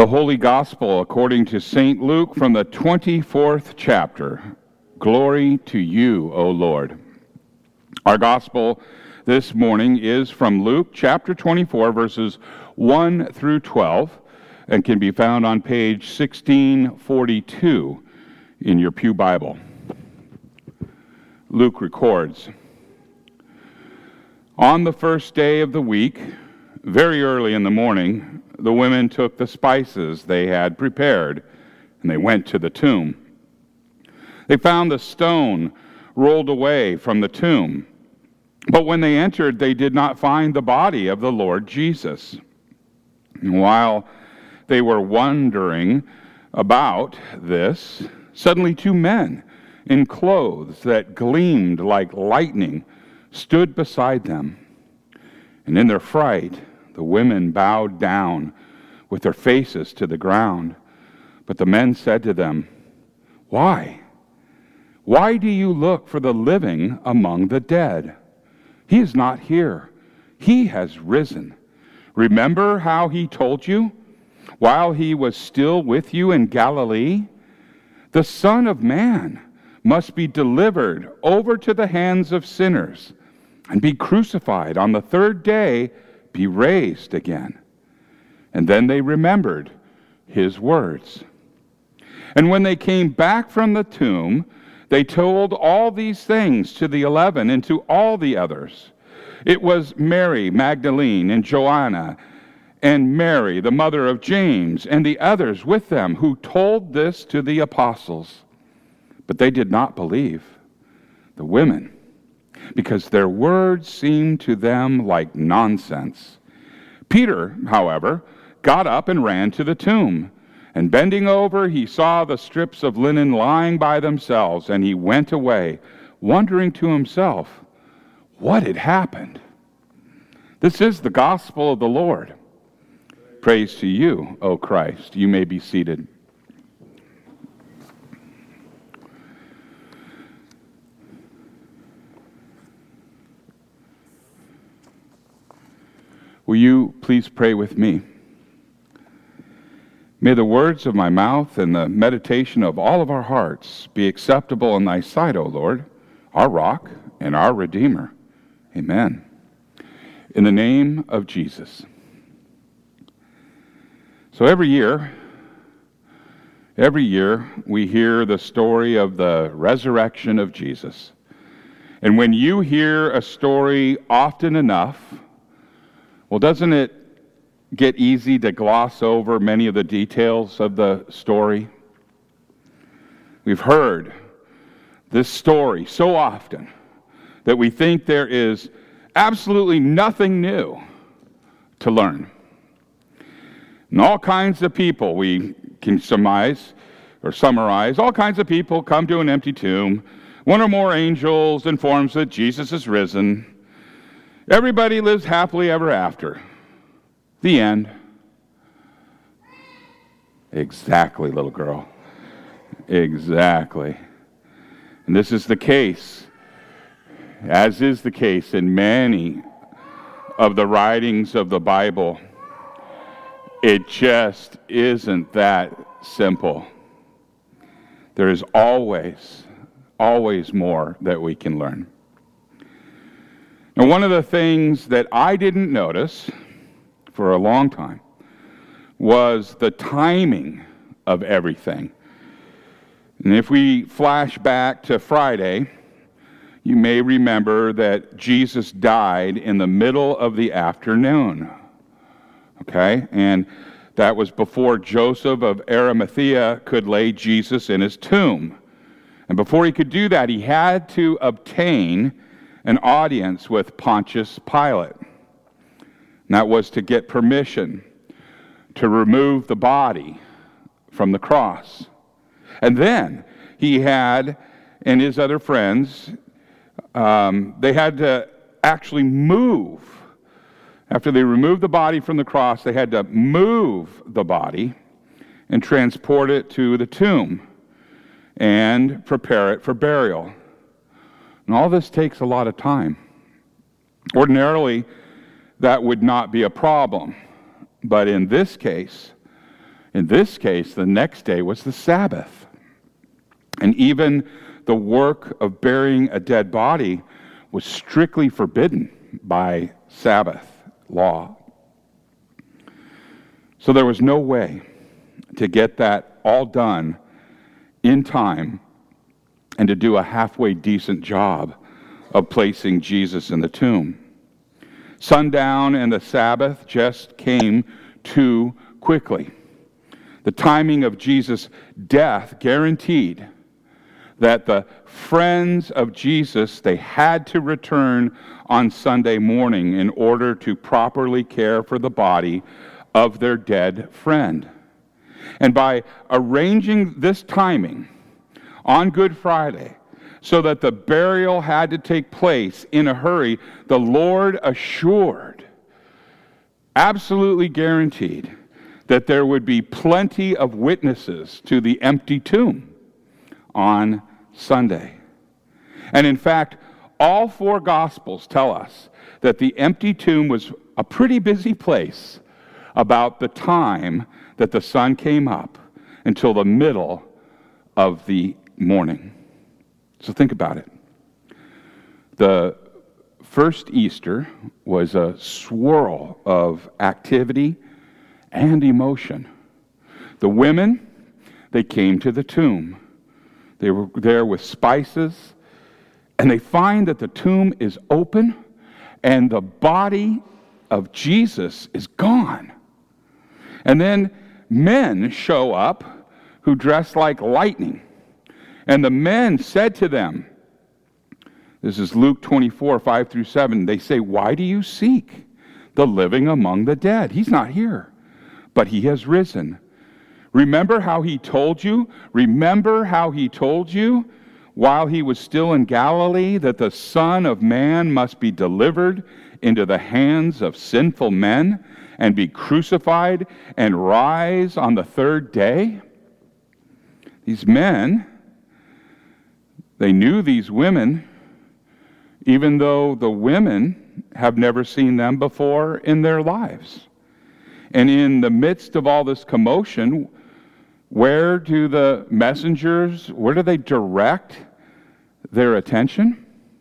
The Holy Gospel according to St. Luke from the 24th chapter. Glory to you, O Lord. Our Gospel this morning is from Luke chapter 24, verses 1 through 12, and can be found on page 1642 in your pew Bible. Luke records, "On the first day of the week, very early in the morning, the women took the spices they had prepared, and they went to the tomb. They found the stone rolled away from the tomb, but when they entered, they did not find the body of the Lord Jesus. And while they were wondering about this, suddenly two men in clothes that gleamed like lightning stood beside them. And in their fright, the women bowed down with their faces to the ground. But the men said to them, 'Why? Why do you look for the living among the dead? He is not here. He has risen. Remember how he told you while he was still with you in Galilee? The Son of Man must be delivered over to the hands of sinners and be crucified, on the third day be raised again.' And then they remembered his words. And when they came back from the tomb, they told all these things to the 11 and to all the others. It was Mary Magdalene and Joanna and Mary, the mother of James, and the others with them who told this to the apostles. But they did not believe the women, because their words seemed to them like nonsense. Peter, however, got up and ran to the tomb. And bending over, he saw the strips of linen lying by themselves, and he went away, wondering to himself what had happened." This is the gospel of the Lord. Praise to you, O Christ. You may be seated. Will you please pray with me? May the words of my mouth and the meditation of all of our hearts be acceptable in thy sight, O Lord, our rock and our Redeemer. Amen. In the name of Jesus. So every year we hear the story of the resurrection of Jesus. And when you hear a story often enough, well, doesn't it get easy to gloss over many of the details of the story? We've heard this story so often that we think there is absolutely nothing new to learn. And all kinds of people, we can summarize, all kinds of people come to an empty tomb. One or more angels informs that Jesus is risen. Everybody lives happily ever after. The end. Exactly, little girl. Exactly. And this is the case, as is the case in many of the writings of the Bible. It just isn't that simple. There is always more that we can learn. Now, one of the things that I didn't notice for a long time was the timing of everything. And if we flash back to Friday, you may remember that Jesus died in the middle of the afternoon. Okay? And that was before Joseph of Arimathea could lay Jesus in his tomb. And before he could do that, he had to obtain an audience with Pontius Pilate. And that was to get permission to remove the body from the cross. And then he had, and his other friends, they had to actually move. After they removed the body from the cross, they had to move the body and transport it to the tomb and prepare it for burial. And all this takes a lot of time. Ordinarily, that would not be a problem. But in this case, In this case, the next day was the Sabbath. And even the work of burying a dead body was strictly forbidden by Sabbath law. So there was no way to get that all done in time and to do a halfway decent job of placing Jesus in the tomb. Sundown and the Sabbath just came too quickly. The timing of Jesus' death guaranteed that the friends of Jesus, they had to return on Sunday morning in order to properly care for the body of their dead friend. And by arranging this timing on Good Friday so that the burial had to take place in a hurry, the Lord assured, absolutely guaranteed, that there would be plenty of witnesses to the empty tomb on Sunday. And in fact, all four Gospels tell us that the empty tomb was a pretty busy place about the time that the sun came up until the middle of the morning. So think about it. The first Easter was a swirl of activity and emotion. The women, they came to the tomb. They were there with spices, and they find that the tomb is open and the body of Jesus is gone. And then men show up who dress like lightning. And the men said to them, this is Luke 24, 5 through 7, they say, "Why do you seek the living among the dead? He's not here, but he has risen. Remember how he told you? Remember how he told you while he was still in Galilee that the Son of Man must be delivered into the hands of sinful men and be crucified and rise on the third day?" These men, they knew these women, even though the women have never seen them before in their lives. And in the midst of all this commotion, where do the messengers, where do they direct their attention?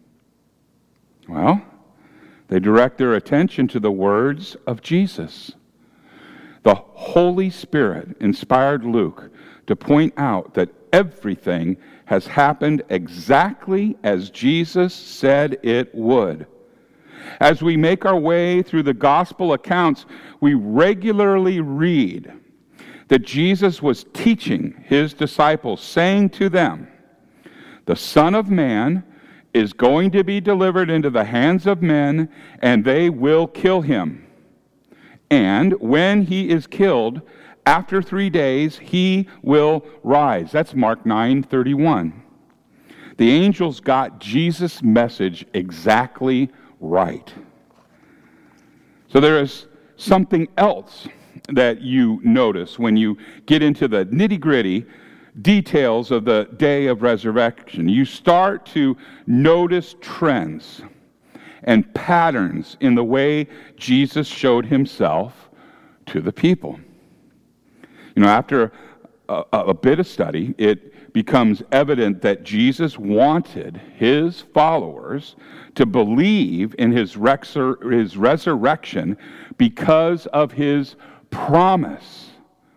Well, they direct their attention to the words of Jesus. The Holy Spirit inspired Luke to point out that everything has happened exactly as Jesus said it would. As we make our way through the gospel accounts, we regularly read that Jesus was teaching his disciples, saying to them, "The Son of Man is going to be delivered into the hands of men, and they will kill him. And when he is killed, after 3 days, he will rise." That's Mark 9:31. The angels got Jesus' message exactly right. So there is something else that you notice when you get into the nitty-gritty details of the day of resurrection. You start to notice trends and patterns in the way Jesus showed himself to the people. You know, after a bit of study, it becomes evident that Jesus wanted his followers to believe in his resurrection because of his promise.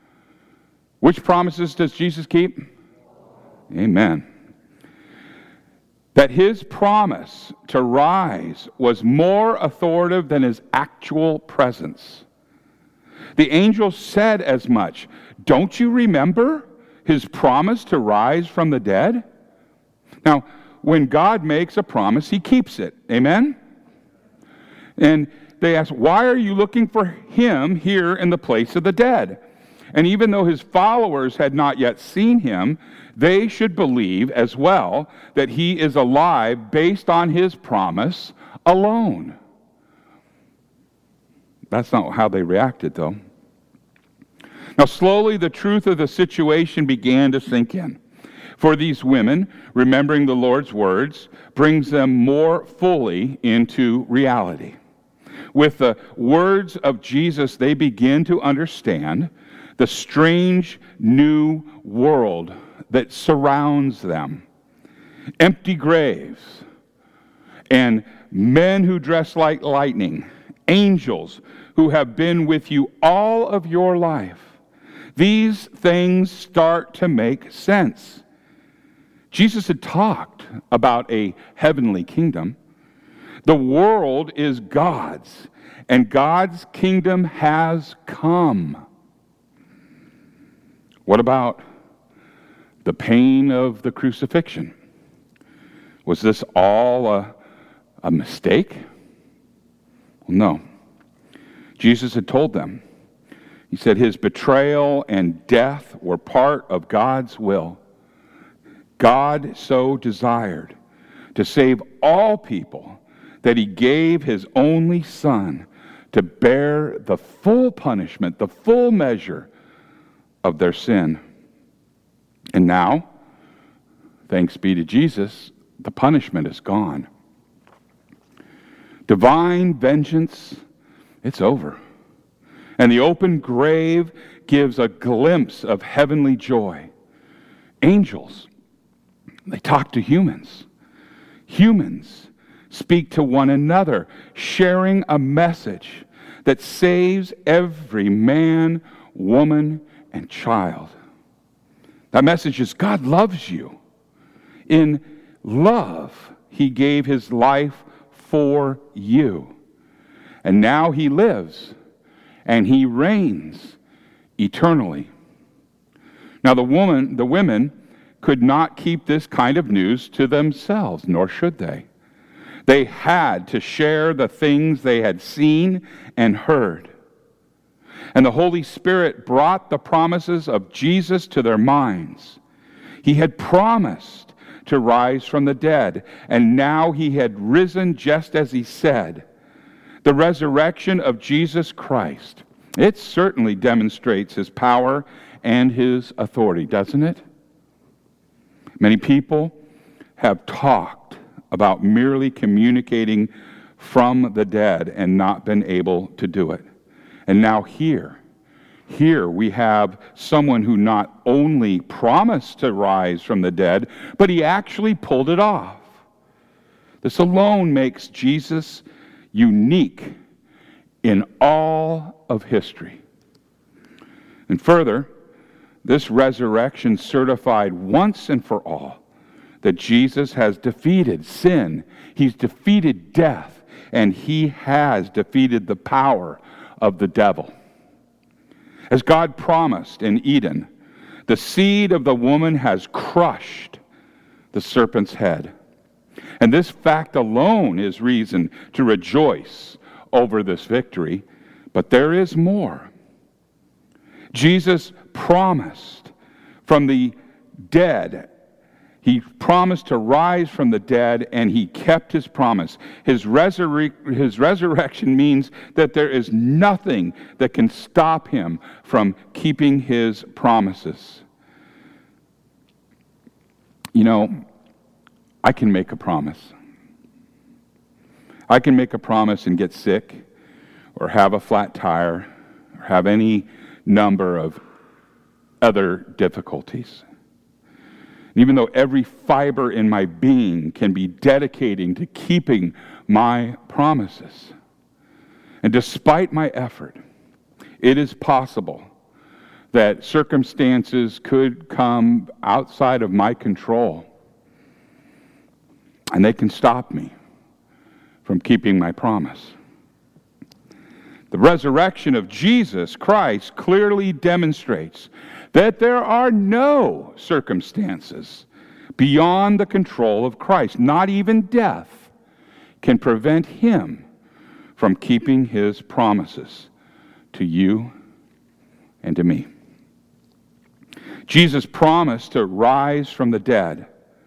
Which promises does Jesus keep? Amen. That his promise to rise was more authoritative than his actual presence. The angels said as much. Don't you remember his promise to rise from the dead? Now, when God makes a promise, he keeps it. Amen? And they asked, why are you looking for him here in the place of the dead? And even though his followers had not yet seen him, they should believe as well that he is alive based on his promise alone. That's not how they reacted, though. Now, slowly the truth of the situation began to sink in. For these women, remembering the Lord's words brings them more fully into reality. With the words of Jesus, they begin to understand the strange new world that surrounds them. Empty graves and men who dress like lightning, angels who have been with you all of your life. These things start to make sense. Jesus had talked about a heavenly kingdom. The world is God's, and God's kingdom has come. What about the pain of the crucifixion? Was this all a mistake? Well, no. Jesus had told them. He said his betrayal and death were part of God's will. God so desired to save all people that he gave his only Son to bear the full punishment, the full measure of their sin. And now, thanks be to Jesus, the punishment is gone. Divine vengeance, it's over. And the open grave gives a glimpse of heavenly joy. Angels, they talk to humans. Humans speak to one another, sharing a message that saves every man, woman, and child. That message is God loves you. In love, he gave his life for you. And now he lives and he reigns eternally. Now the women could not keep this kind of news to themselves, nor should they. They had to share the things they had seen and heard. And the Holy Spirit brought the promises of Jesus to their minds. He had promised to rise from the dead, and now he had risen just as he said. The resurrection of Jesus Christ, it certainly demonstrates his power and his authority, doesn't it? Many people have talked about merely communicating from the dead and not been able to do it. And now here we have someone who not only promised to rise from the dead, but he actually pulled it off. This alone makes Jesus unique in all of history. And further, this resurrection certified once and for all that Jesus has defeated sin, he's defeated death, and he has defeated the power of the devil. As God promised in Eden, the seed of the woman has crushed the serpent's head. And this fact alone is reason to rejoice over this victory, but there is more. Jesus promised from the dead. He promised to rise from the dead, and he kept his promise. His resurrection means that there is nothing that can stop him from keeping his promises. You know, I can make a promise. I can make a promise and get sick, or have a flat tire, or have any number of other difficulties. Even though every fiber in my being can be dedicating to keeping my promises, and despite my effort, it is possible that circumstances could come outside of my control, and they can stop me from keeping my promise. The resurrection of Jesus Christ clearly demonstrates that there are no circumstances beyond the control of Christ. Not even death can prevent him from keeping his promises to you and to me. Jesus promised to rise from the dead.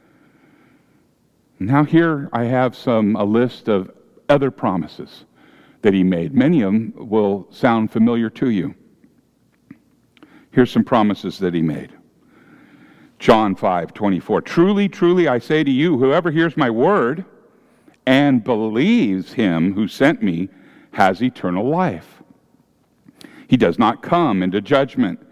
Now here I have a list of other promises that he made. Many of them will sound familiar to you. Here's some promises that he made. John 5:24. Truly, truly, I say to you, whoever hears my word and believes him who sent me has eternal life. He does not come into judgment,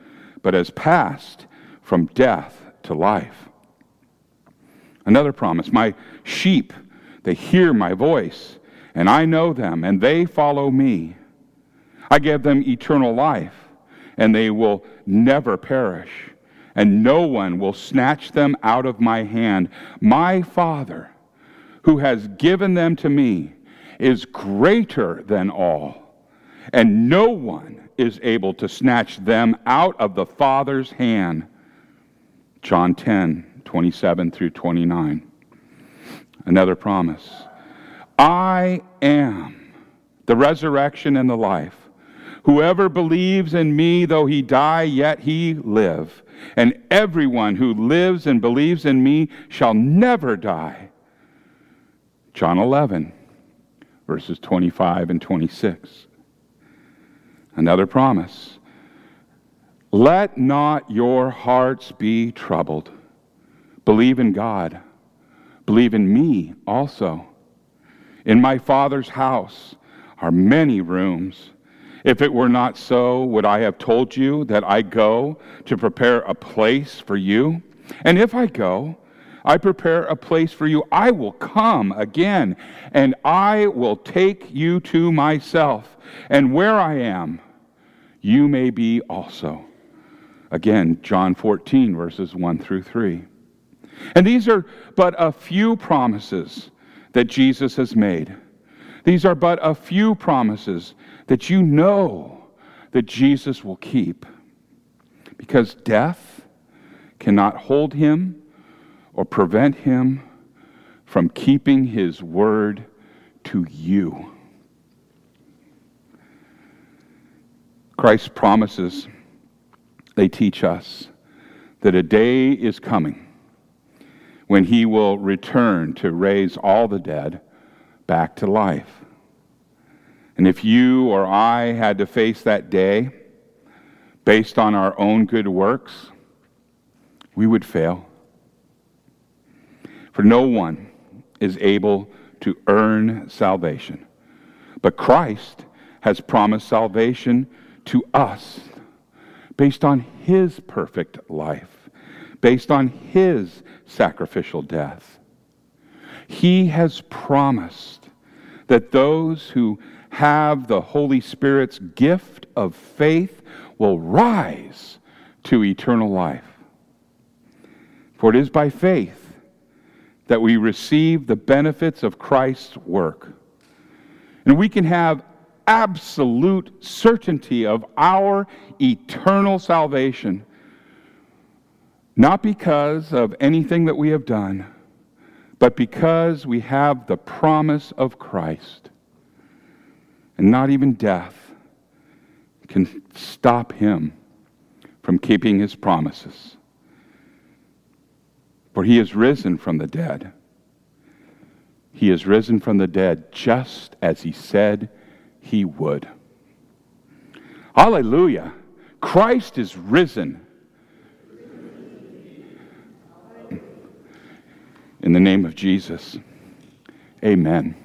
but has passed from death to life. Another promise, my sheep, they hear my voice, and I know them, and they follow me. I give them eternal life, and they will never perish, and no one will snatch them out of my hand. My Father, who has given them to me, is greater than all, and no one is able to snatch them out of the Father's hand. John 10:27 through 29. Another promise. I am the resurrection and the life. Whoever believes in me, though he die, yet he live. And everyone who lives and believes in me shall never die. John 11, verses 25 and 26. Another promise. Let not your hearts be troubled. Believe in God. Believe in me also. In my Father's house are many rooms. If it were not so, would I have told you that I go to prepare a place for you? And if I go, I prepare a place for you, I will come again, and I will take you to myself. And where I am, you may be also. Again, John 14, verses 1 through 3. And these are but a few promises that Jesus has made. These are but a few promises that you know that Jesus will keep. Because death cannot hold him or prevent him from keeping his word to you. Christ's promises, they teach us that a day is coming when he will return to raise all the dead back to life. And if you or I had to face that day based on our own good works, we would fail. For no one is able to earn salvation, but Christ has promised salvation to us based on his perfect life, based on his sacrificial death. He has promised that those who have the Holy Spirit's gift of faith will rise to eternal life. For it is by faith that we receive the benefits of Christ's work. And we can have absolute certainty of our eternal salvation, not because of anything that we have done, but because we have the promise of Christ. And not even death can stop him from keeping his promises. For he is risen from the dead. He is risen from the dead just as he said he would. Hallelujah! Christ is risen. In the name of Jesus, amen.